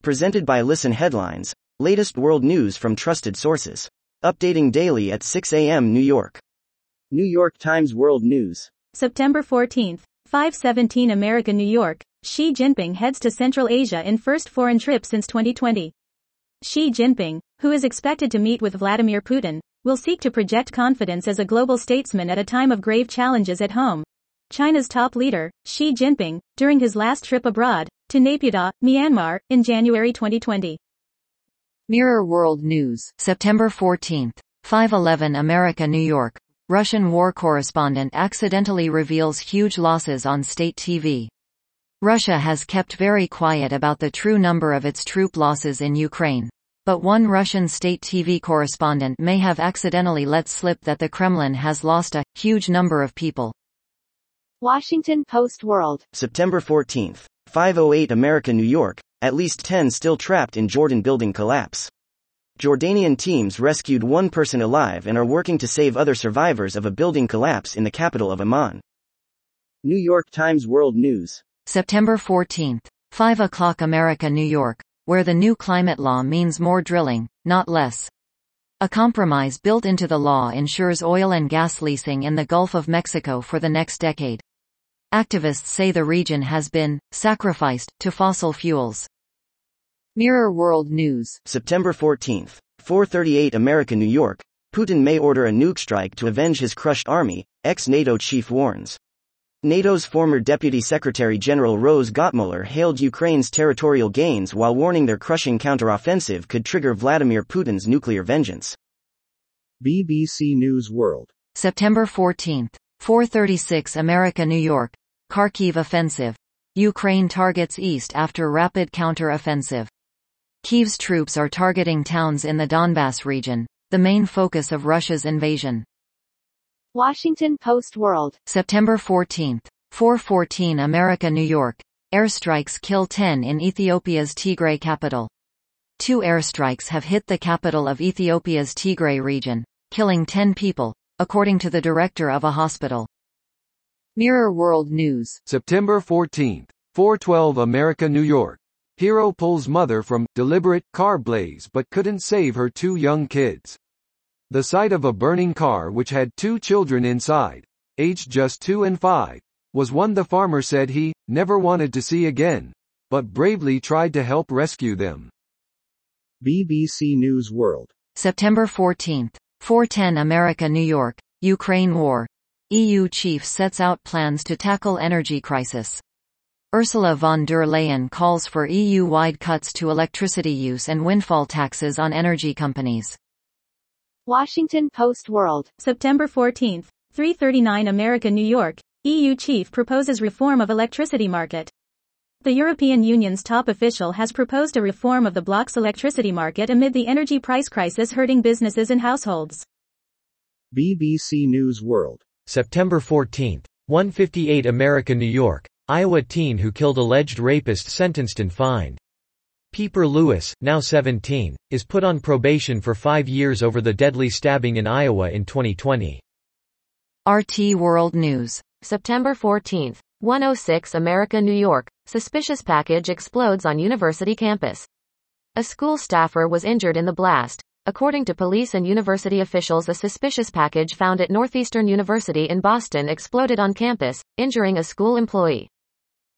Presented by Listen Headlines, latest world news from trusted sources. Updating daily at 6 a.m. New York. New York Times World News. September 14th, 5:17 America, New York. Xi Jinping heads to Central Asia in first foreign trip since 2020. Xi Jinping, who is expected to meet with Vladimir Putin, will seek to project confidence as a global statesman at a time of grave challenges at home. China's top leader, Xi Jinping, during his last trip abroad, to Naypyidaw, Myanmar, in January 2020. Mirror World News. September 14th, 5:11 America, New York. Russian war correspondent accidentally reveals huge losses on state TV. Russia has kept very quiet about the true number of its troop losses in Ukraine. But one Russian state TV correspondent may have accidentally let slip that the Kremlin has lost a huge number of people. Washington Post World. September 14th, 5:08 America, New York. At least 10 still trapped in Jordan building collapse. Jordanian teams rescued one person alive and are working to save other survivors of a building collapse in the capital of Amman. New York Times World News. September 14th, 5 o'clock America, New York, where the new climate law means more drilling, not less. A compromise built into the law ensures oil and gas leasing in the Gulf of Mexico for the next decade. Activists say the region has been sacrificed to fossil fuels. Mirror World News. September 14th, 4:38 America, New York. Putin may order a nuke strike to avenge his crushed army, ex-NATO chief warns. NATO's former Deputy Secretary General Rose Gottmuller hailed Ukraine's territorial gains while warning their crushing counteroffensive could trigger Vladimir Putin's nuclear vengeance. BBC News World. September 14th, 4:36 America, New York. Kharkiv offensive. Ukraine targets east after rapid counter-offensive. Kyiv's troops are targeting towns in the Donbass region, the main focus of Russia's invasion. Washington Post World. September 14th, 4:14 America, New York. Airstrikes kill 10 in Ethiopia's Tigray capital. 2 airstrikes have hit the capital of Ethiopia's Tigray region, killing 10 people, according to the director of a hospital. Mirror World News. September 14th, 4:12 America, New York. Hero pulls mother from deliberate car blaze but couldn't save her 2 young kids. The sight of a burning car which had 2 children inside, aged just 2 and 5, was one the farmer said he never wanted to see again, but bravely tried to help rescue them. BBC News World. September 14th, 4:10 America, New York. Ukraine war. EU chief sets out plans to tackle energy crisis. Ursula von der Leyen calls for EU-wide cuts to electricity use and windfall taxes on energy companies. Washington Post World. September 14th, 3:39 America, New York. EU chief proposes reform of electricity market. The European Union's top official has proposed a reform of the bloc's electricity market amid the energy price crisis hurting businesses and households. BBC News World. September 14th, 1:58 America, New York. Iowa teen who killed alleged rapist sentenced and fined. Pieper Lewis, now 17, is put on probation for 5 years over the deadly stabbing in Iowa in 2020. RT World News. September 14th, 1:06 America, New York. Suspicious package explodes on university campus. A school staffer was injured in the blast. According to police and university officials, a suspicious package found at Northeastern University in Boston exploded on campus, injuring a school employee.